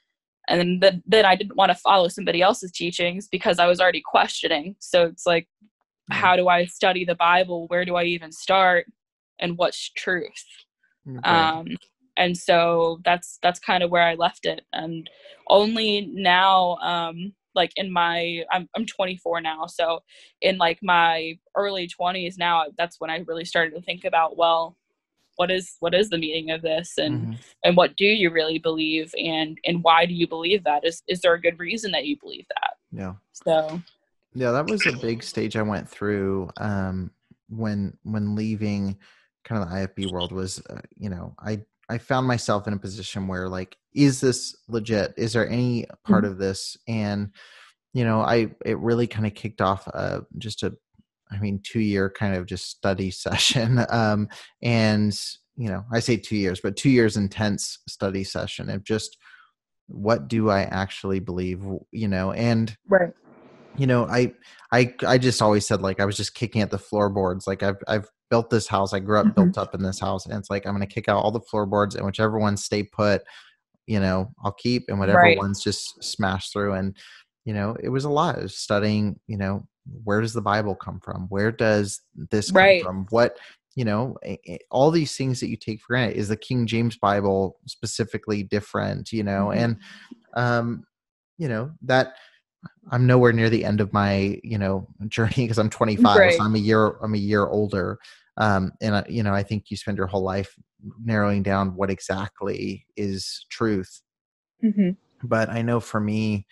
Speaker 3: and then then I didn't want to follow somebody else's teachings because I was already questioning. So it's like,
Speaker 1: Yeah.
Speaker 3: how do I study the Bible? Where do I even start? And what's truth?
Speaker 1: Right.
Speaker 3: Um, and so that's that's kind of where I left it. And only now, um, like in my, I'm I'm twenty-four now, so in like my early twenties now, that's when I really started to think about, well, what is what is the meaning of this, and
Speaker 1: Mm-hmm.
Speaker 3: and what do you really believe, and and why do you believe that? Is is there a good reason that you believe that?
Speaker 1: Yeah.
Speaker 3: So
Speaker 1: Yeah, that was a big stage I went through um, when when leaving kind of the I F B world. Was uh, you know, I I found myself in a position where, like, is this legit? Is there any part of this? And you know, I it really kind of kicked off uh, just a, I mean, two year kind of just study session. Um, and you know, I say two years, but two years intense study session of just, what do I actually believe? You know, and
Speaker 3: right,
Speaker 1: you know, I, I, I just always said, like, I was just kicking at the floorboards. Like, I've, I've built this house. I grew up,
Speaker 3: Mhm.
Speaker 1: built up in this house, and it's like, I'm going to kick out all the floorboards, and whichever ones stay put, you know, I'll keep, and whatever
Speaker 3: right,
Speaker 1: ones just smash through. And, you know, it was a lot. It was studying, you know, where does the Bible come from? Where does this come
Speaker 3: right,
Speaker 1: from? What, you know, a- a- all these things that you take for granted. Is the King James Bible specifically different, you know?
Speaker 3: Mhm.
Speaker 1: And, um, you know, that, I'm nowhere near the end of my, you know, journey, because I'm twenty-five.
Speaker 3: right,
Speaker 1: So I'm a year, I'm a year older. Um, and I, you know, I think you spend your whole life narrowing down what exactly is truth.
Speaker 3: hmm
Speaker 1: But I know for me,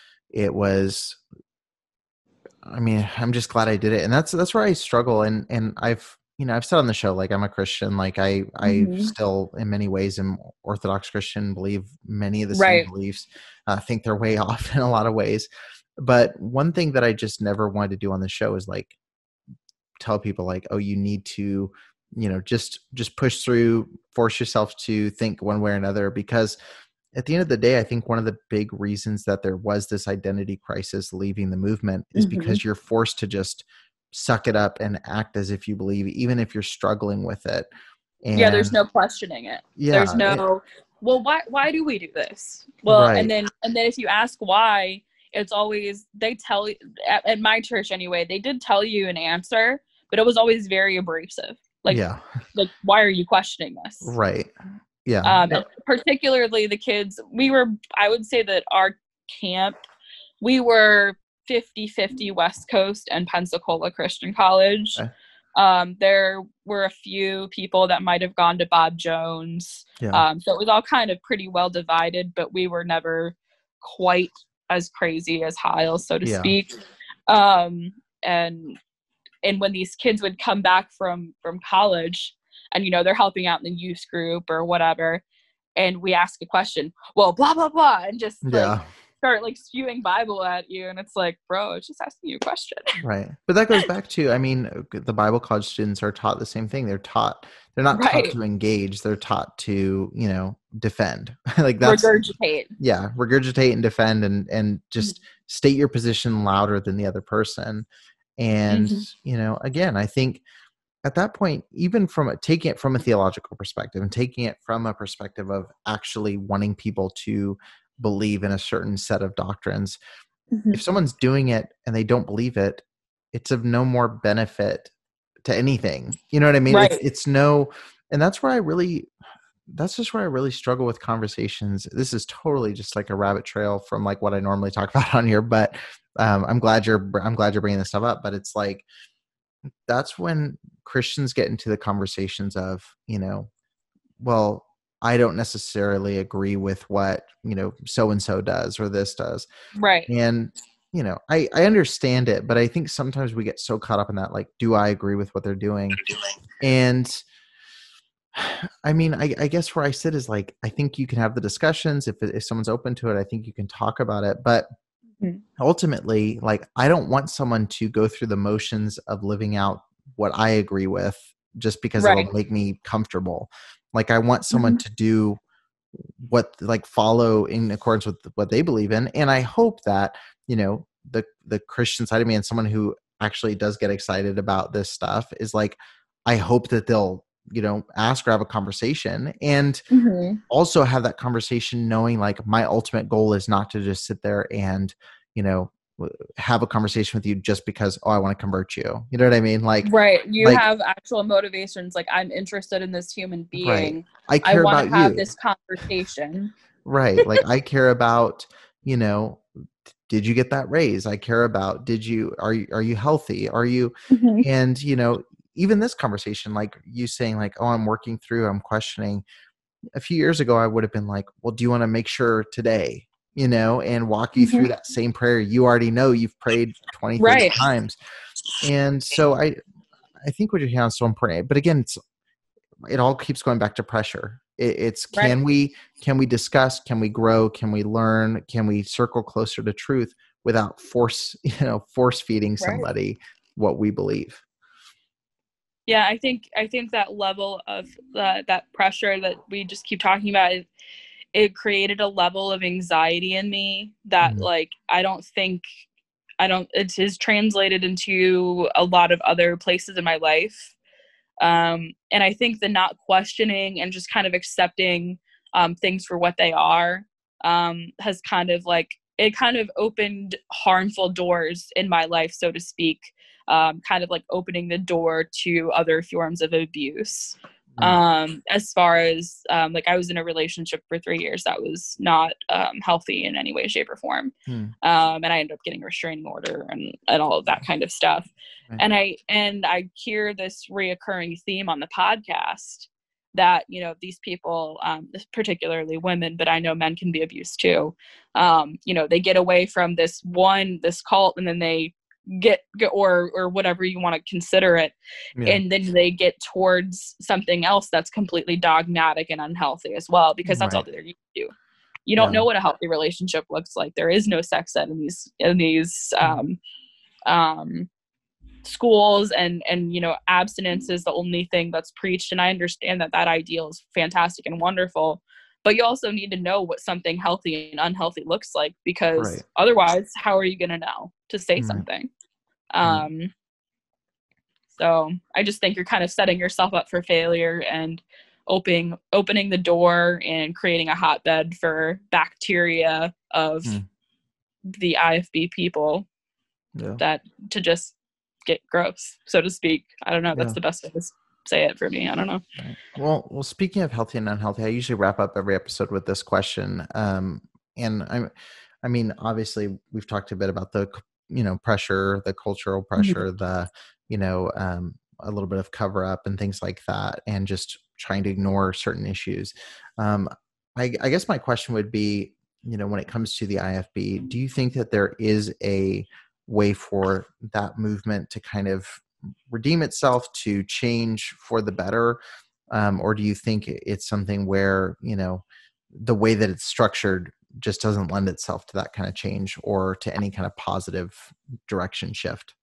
Speaker 1: it was, I mean, I'm just glad I did it. And that's, that's where I struggle. And, and I've, you know, I've said on the show, like, I'm a Christian, like I, I
Speaker 3: hmm
Speaker 1: still in many ways am Orthodox Christian, believe many of the same
Speaker 3: right,
Speaker 1: beliefs, uh, think they're way off in a lot of ways. But one thing that I just never wanted to do on the show is, like, tell people, like, oh, you need to, you know, just, just push through, force yourself to think one way or another. Because at the end of the day, I think one of the big reasons that there was this identity crisis leaving the movement is
Speaker 3: hmm
Speaker 1: because you're forced to just suck it up and act as if you believe, even if you're struggling with it.
Speaker 3: yeah, there's
Speaker 1: And
Speaker 3: no questioning it. There's
Speaker 1: yeah, it,
Speaker 3: no, well, why why do we do this? Well, and
Speaker 1: right.
Speaker 3: then and then if you ask why, it's always, they tell you at, at my church anyway, they did tell you an answer, but it was always very abrasive. Like,
Speaker 1: Yeah,
Speaker 3: like why are you questioning this?
Speaker 1: right. Yeah.
Speaker 3: Um,
Speaker 1: No,
Speaker 3: and particularly the kids, we were, I would say that our camp, we were fifty-fifty West Coast and Pensacola Christian College.
Speaker 1: okay.
Speaker 3: Um, there were a few people that might have gone to Bob Jones.
Speaker 1: Yeah.
Speaker 3: Um, so it was all kind of pretty well divided, but we were never quite as crazy as Hiles, so to
Speaker 1: Yeah.
Speaker 3: speak. Um, and and when these kids would come back from from college, and you know they're helping out in the youth group or whatever, and we ask a question, well, blah blah blah, and just like
Speaker 1: Yeah.
Speaker 3: start like spewing Bible at you, and it's like, bro, it's just asking you a question.
Speaker 1: Right. But that goes back to, I mean, the Bible college students are taught the same thing. They're taught, they're not
Speaker 3: Right.
Speaker 1: taught to engage. They're taught to, you know, defend. Like that's
Speaker 3: Regurgitate.
Speaker 1: Yeah. Regurgitate and defend, and, and just
Speaker 3: Mm-hmm.
Speaker 1: state your position louder than the other person. And,
Speaker 3: Mm-hmm.
Speaker 1: you know, again, I think at that point, even from a, taking it from a theological perspective and taking it from a perspective of actually wanting people to believe in a certain set of doctrines,
Speaker 3: Mm-hmm.
Speaker 1: if someone's doing it and they don't believe it, it's of no more benefit to anything. You know what I mean?
Speaker 3: Right.
Speaker 1: It's, it's no, and that's where I really, that's just where I really struggle with conversations. This is totally just like a rabbit trail from like what I normally talk about on here, but um, I'm glad you're, I'm glad you're bringing this stuff up, but it's like, that's when Christians get into the conversations of, you know, well, I don't necessarily agree with what, you know, so-and-so does or this does.
Speaker 3: Right.
Speaker 1: And, you know, I, I understand it, but I think sometimes we get so caught up in that, like, do I agree with what they're doing? And I mean, I, I guess where I sit is like, I think you can have the discussions. If, if someone's open to it, I think you can talk about it. But
Speaker 3: mm-hmm.
Speaker 1: ultimately, like, I don't want someone to go through the motions of living out what I agree with just because
Speaker 3: Right.
Speaker 1: it'll make me comfortable. Like, I want someone
Speaker 3: Mm-hmm.
Speaker 1: to do what, like, follow in accordance with what they believe in. And I hope that, you know, the, the Christian side of me and someone who actually does get excited about this stuff is like, I hope that they'll, you know, ask or have a conversation, and
Speaker 3: Mm-hmm.
Speaker 1: also have that conversation knowing like my ultimate goal is not to just sit there and, you know, have a conversation with you just because, oh, I want to convert you. You know what I mean? Like,
Speaker 3: right. You
Speaker 1: like,
Speaker 3: have actual motivations. Like, I'm interested in this human being.
Speaker 1: Right. I
Speaker 3: I
Speaker 1: care
Speaker 3: want to
Speaker 1: about
Speaker 3: have
Speaker 1: you.
Speaker 3: this conversation.
Speaker 1: Right. Like, I care about, you know, did you get that raise? I care about, did you, are you, are you healthy? Are you,
Speaker 3: Mm-hmm.
Speaker 1: and, you know, even this conversation, like you saying like, oh, I'm working through, I'm questioning. A few years ago, I would have been like, well, do you want to make sure today, you know, and walk you
Speaker 3: Mm-hmm.
Speaker 1: through that same prayer you already know you've prayed twenty, thirty
Speaker 3: Right.
Speaker 1: times. And so I, I think what you're hearing is so important. But again, it's, it all keeps going back to pressure. It, it's can
Speaker 3: Right.
Speaker 1: we, can we discuss, can we grow, can we learn, can we circle closer to truth without force, you know, force feeding
Speaker 3: Right.
Speaker 1: somebody what we believe.
Speaker 3: Yeah, I think I think that level of uh, that pressure that we just keep talking about, it, it created a level of anxiety in me that,
Speaker 1: Mm.
Speaker 3: like, I don't think I don't it is translated into a lot of other places in my life. Um, and I think the not questioning and just kind of accepting um, things for what they are um, has kind of like it kind of opened harmful doors in my life, so to speak. Um, kind of like opening the door to other forms of abuse.
Speaker 1: Mm.
Speaker 3: Um, as far as um, like I was in a relationship for three years that was not um, healthy in any way, shape, or form,
Speaker 1: Mm.
Speaker 3: um, and I ended up getting a restraining order and and all of that kind of stuff.
Speaker 1: Right.
Speaker 3: And I and I hear this reoccurring theme on the podcast that, you know, these people, um, particularly women, but I know men can be abused too. Um, you know, they get away from this one this cult, and then they get, get or or whatever you want to consider it,
Speaker 1: Yeah.
Speaker 3: and then they get towards something else that's completely dogmatic and unhealthy as well, because that's all
Speaker 1: Right.
Speaker 3: they're used to. You don't
Speaker 1: Yeah.
Speaker 3: know what a healthy relationship looks like. There is no sex ed in these in these um, um, schools, and and you know, abstinence is the only thing that's preached. And I understand that that ideal is fantastic and wonderful, but you also need to know what something healthy and unhealthy looks like, because
Speaker 1: Right.
Speaker 3: otherwise, how are you going to know to say
Speaker 1: Right.
Speaker 3: something?
Speaker 1: Right.
Speaker 3: Um, so I just think you're kind of setting yourself up for failure and opening opening the door and creating a hotbed for bacteria of
Speaker 1: Mm.
Speaker 3: the I F B people
Speaker 1: Yeah.
Speaker 3: that to just get gross, so to speak. I don't know. That's
Speaker 1: Yeah.
Speaker 3: the best way to say it for me. I don't know.
Speaker 1: Right. Well, well, speaking of healthy and unhealthy, I usually wrap up every episode with this question. Um, and I, I mean, obviously we've talked a bit about the, you know, pressure, the cultural pressure, mm-hmm. the, you know, um, a little bit of cover up and things like that, and just trying to ignore certain issues. Um, I, I guess my question would be, you know, when it comes to the I F B, do you think that there is a way for that movement to kind of redeem itself, to change for the better? Um, or do you think it's something where, you know, the way that it's structured just doesn't lend itself to that kind of change or to any kind of positive direction shift?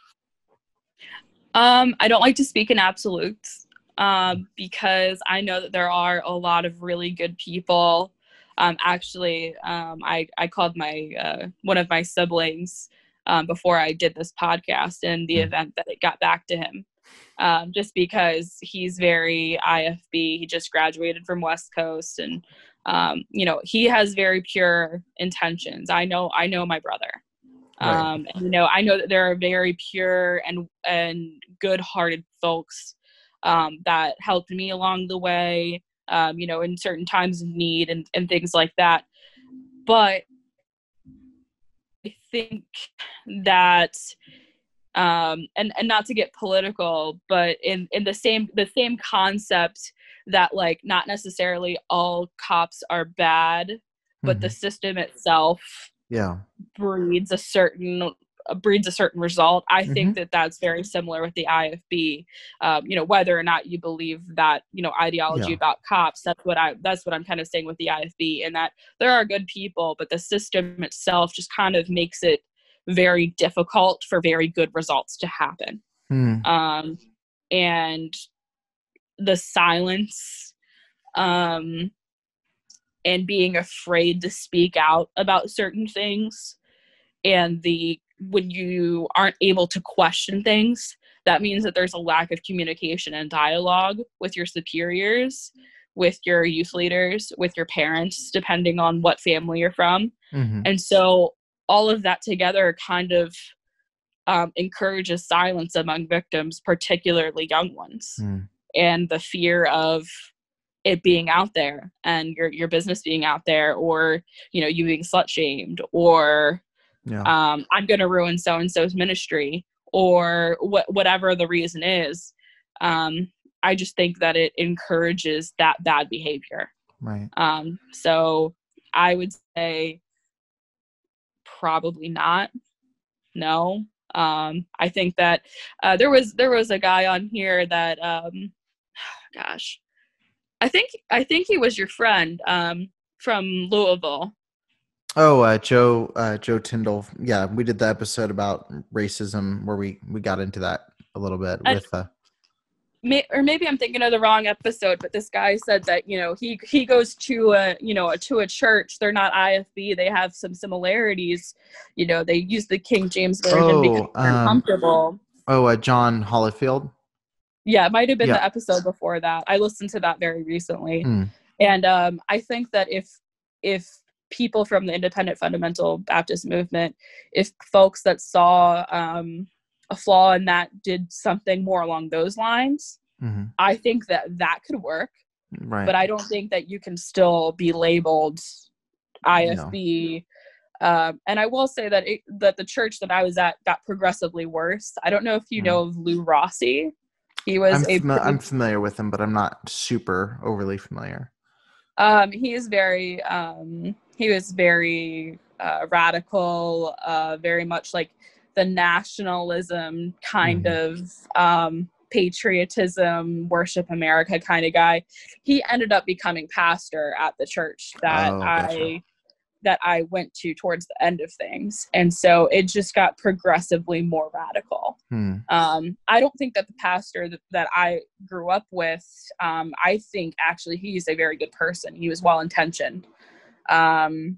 Speaker 3: Um, I don't like to speak in absolutes, um, because I know that there are a lot of really good people. Um, actually, um, I, I called my, uh, one of my siblings, um, before I did this podcast, in the mm. event that it got back to him, um, just because he's very I F B. He just graduated from West Coast, and, um, you know, he has very pure intentions. I know, I know my brother. Right. Um, and, you know, I know that there are very pure and, and good-hearted folks, um, that helped me along the way, um, you know, in certain times of need and, and things like that. But I think that, um, and, and not to get political, but in, in the same, the same concept that, like, not necessarily all cops are bad, but mm-hmm. the system itself
Speaker 1: yeah.
Speaker 3: breeds a certain uh, breeds a certain result. I mm-hmm. think that that's very similar with the I F B. Um, you know, whether or not you believe that, you know, ideology yeah. about cops, that's what I that's what I'm kind of saying with the I F B, and that there are good people, but the system itself just kind of makes it very difficult for very good results to happen. Mm. Um, and the silence, um, and being afraid to speak out about certain things, and the when you aren't able to question things, that means that there's a lack of communication and dialogue with your superiors, with your youth leaders, with your parents, depending on what family you're from. Mm-hmm. And so all of that together kind of um, encourages silence among victims, particularly young ones, mm. and the fear of it being out there and your your business being out there, or, you know, you being slut shamed, or yeah. um, I'm going to ruin so-and-so's ministry, or what, whatever the reason is. Um, I just think that it encourages that bad behavior.
Speaker 1: Right.
Speaker 3: Um, so I would say probably not. No. Um, I think that uh, there was, there was a guy on here that, um, gosh, I think I think he was your friend um, from Louisville.
Speaker 1: Oh, uh, Joe uh, Joe Tyndall. Yeah, we did the episode about racism where we, we got into that a little bit I, with. Uh...
Speaker 3: May, or maybe I'm thinking of the wrong episode, but this guy said that, you know, he he goes to a you know to a church. They're not I F B. They have some similarities. You know, they use the King James version oh, because they're um, comfortable.
Speaker 1: Oh, uh, John Hollifield.
Speaker 3: Yeah, it might have been
Speaker 1: yeah.
Speaker 3: the episode before that. I listened to that very recently.
Speaker 1: Mm.
Speaker 3: And um, I think that if if people from the Independent Fundamental Baptist movement, if folks that saw um, a flaw in that did something more along those lines, mm-hmm. I think that that could work.
Speaker 1: Right.
Speaker 3: But I don't think that you can still be labeled I F B. No. Um, and I will say that it, that the church that I was at got progressively worse. I don't know if you mm. know of Lou Rossi. He was
Speaker 1: I'm,
Speaker 3: a
Speaker 1: fami- I'm familiar with him, but I'm not super overly familiar.
Speaker 3: Um, he is very, um, he was very uh, radical, uh, very much like the nationalism kind mm-hmm. of um, patriotism, worship America kind of guy. He ended up becoming pastor at the church that oh, gotcha. I that I went to towards the end of things. And so it just got progressively more radical.
Speaker 1: Hmm.
Speaker 3: Um, I don't think that the pastor that, that I grew up with, um, I think actually he's a very good person. He was well-intentioned. Um,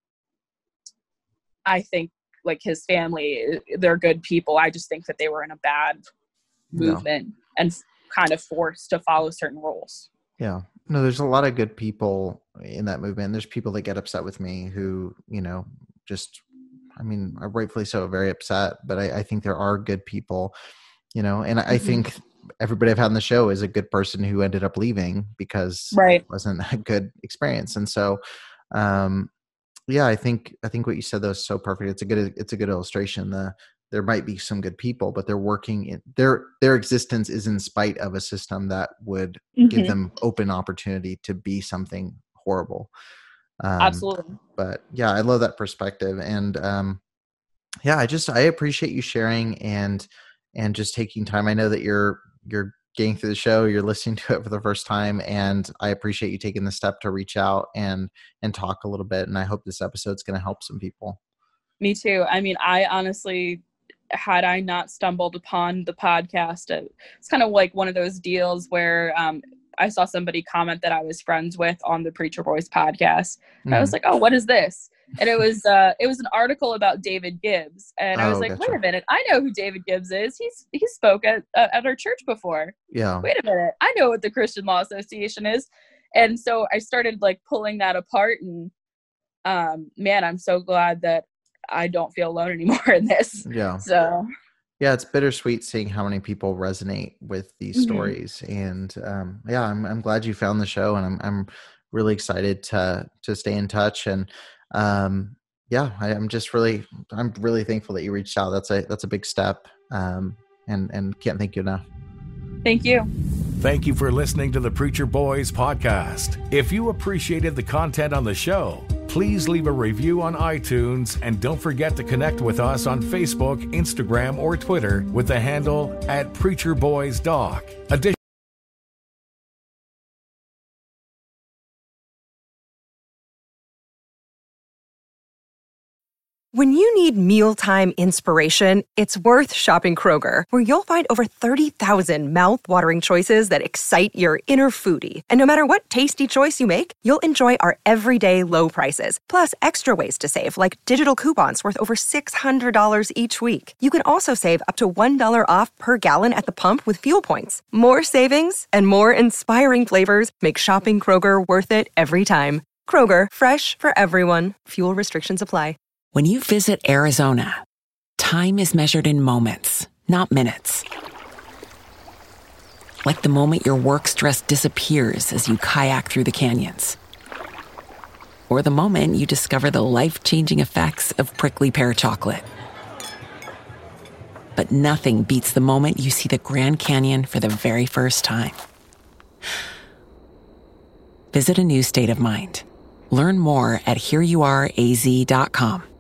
Speaker 3: I think like his family, they're good people. I just think that they were in a bad movement no. and kind of forced to follow certain rules.
Speaker 1: Yeah. No, there's a lot of good people in that movement. There's people that get upset with me who, you know, just, I mean, rightfully so, very upset, but I, I think there are good people, you know, and I mm-hmm. think everybody I've had on the show is a good person who ended up leaving because
Speaker 3: right.
Speaker 1: it wasn't a good experience. And so, um, yeah, I think, I think what you said though is so perfect. It's a good, it's a good illustration. The, there might be some good people, but they're working in their, their existence is in spite of a system that would mm-hmm. give them open opportunity to be something horrible. Um,
Speaker 3: Absolutely.
Speaker 1: But yeah, I love that perspective. And um, yeah, I just, I appreciate you sharing and, and just taking time. I know that you're, you're getting through the show, you're listening to it for the first time, and I appreciate you taking the step to reach out and and talk a little bit. And I hope this episode's going to help some people.
Speaker 3: Me too. I mean, I honestly, had I not stumbled upon the podcast, it's kind of like one of those deals where um, I saw somebody comment that I was friends with on the Preacher Boys podcast. And mm. I was like, oh, what is this? And it was uh, it was an article about David Gibbs. And I was oh, like, gotcha. wait a minute, I know who David Gibbs is. He's he spoke at uh, at our church before.
Speaker 1: Yeah.
Speaker 3: Wait a minute, I know what the Christian Law Association is. And so I started like pulling that apart, and um, man, I'm so glad that I don't feel alone anymore in this.
Speaker 1: Yeah.
Speaker 3: So
Speaker 1: yeah, it's bittersweet seeing how many people resonate with these mm-hmm. stories. And um, yeah, I'm I'm glad you found the show, and I'm I'm really excited to to stay in touch. And um, yeah, I, I'm just really I'm really thankful that you reached out. That's a that's a big step. Um, and and can't thank you enough.
Speaker 3: Thank you.
Speaker 2: Thank you for listening to the Preacher Boys podcast. If you appreciated the content on the show, please leave a review on iTunes, and don't forget to connect with us on Facebook, Instagram, or Twitter with the handle at Preacher Boys Doc. Additionally,
Speaker 5: when you need mealtime inspiration, it's worth shopping Kroger, where you'll find over thirty thousand mouth-watering choices that excite your inner foodie. And no matter what tasty choice you make, you'll enjoy our everyday low prices, plus extra ways to save, like digital coupons worth over six hundred dollars each week. You can also save up to one dollar off per gallon at the pump with fuel points. More savings and more inspiring flavors make shopping Kroger worth it every time. Kroger, fresh for everyone. Fuel restrictions apply.
Speaker 6: When you visit Arizona, time is measured in moments, not minutes. Like the moment your work stress disappears as you kayak through the canyons. Or the moment you discover the life-changing effects of prickly pear chocolate. But nothing beats the moment you see the Grand Canyon for the very first time. Visit a new state of mind. Learn more at here you are a z dot com.